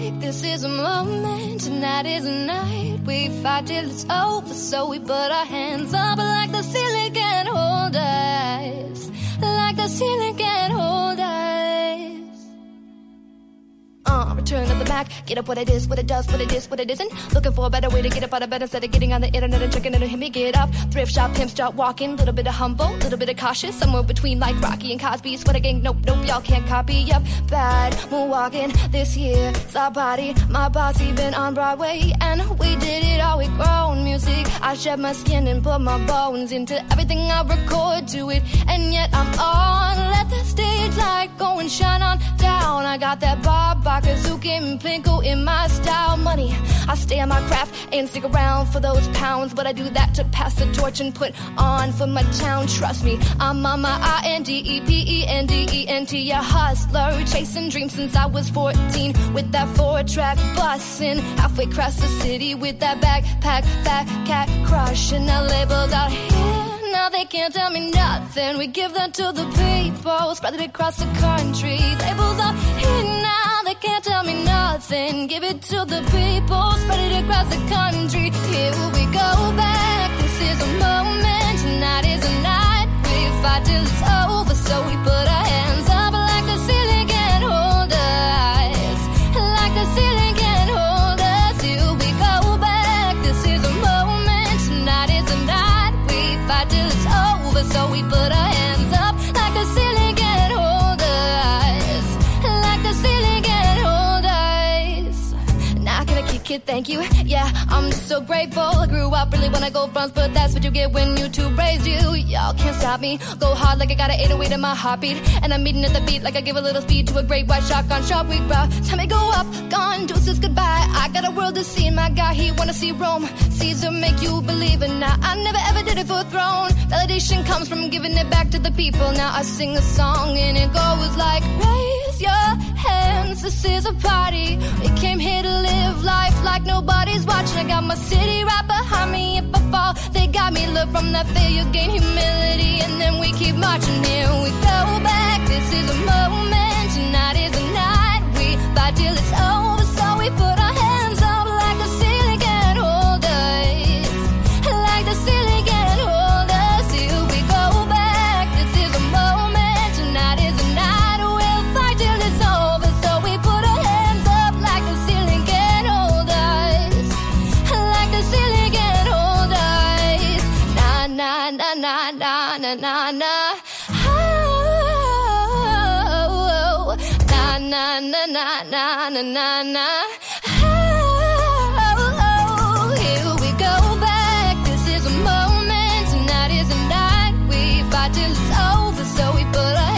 back, this is a moment, tonight is a night. We fight till it's over, so we put our hands up like the ceiling can't hold us. Like the ceiling can't hold us. Return of the Mac, get up what it is, what it does, what it is, what it isn't. Looking for a better way to get up out of bed instead of getting on the internet and checking it and hit me get up. Thrift shop, pimp, start walking, little bit of humble, little bit of cautious, somewhere between like Rocky and Cosby. Sweater gang, nope, y'all can't copy. Yep, bad moonwalking, this year, our body, my bossy been on Broadway, and we did it all with grown music. I shed my skin and put my bones into everything I record to it, and yet I'm on. Let the stage light go and shine on down. I got that Bob Barker, Zuki and Plinko in my style. Money, I stay on my craft and stick around for those pounds, but I do that to pass the torch and put on for my town. Trust me, I'm on my INDEPENDENT, a hustler, chasing dreams since I was 14, with that 4-track bussin', halfway across the city with that backpack, fat cat crushing the labels out here. Now they can't tell me nothing. We give that to the people, spread it across the country. Labels out here now, they can't tell me nothing. Give it to the people, spread it across the country. Here we go back, this is a moment, tonight is a night. We fight till it's over, so we put our hands up like the ceiling can't hold us. Like the ceiling can't hold us. Here we go back, this is a moment, tonight is a night. We fight till it's over, so we put our hands up like the ceiling can't hold us. Like the ceiling can't hold us. Not gonna kick it, thank you. Yeah, I'm just so grateful. I grew up really when I go fronts, but that's what you get when YouTube raised you. Y'all can't stop me. Go hard like I got an 808 in my heartbeat, and I'm beating at the beat like I give a little speed to a great white shotgun sharp weak bro. Time to go up, gone, deuces goodbye. I got a world to see, my guy, he wanna see Rome. Caesar make you believe it now. I never ever did it for a throne. Validation comes from giving it back to the people. Now I sing a song and it goes like, raise your hands, this is a party. We came here to live life like nobody's watching. I got my city right behind me. If I fall, they got me. Look from that failure, gain humility, and then we keep marching. Here we go back, this is a moment, tonight is a night. We fight till it's over, so we put our hands up like the ceiling can't hold us. Like the ceiling can't hold us. Here we go back, this is a moment, tonight is a night. We'll fight till it's over, so we put our hands up like the ceiling can't hold us. Like the ceiling can't hold us. Na na na na na na na na. Oh, na na na na na na na na. Oh, here we go back. This is a moment, tonight is a night. We fight till it's over, so we put our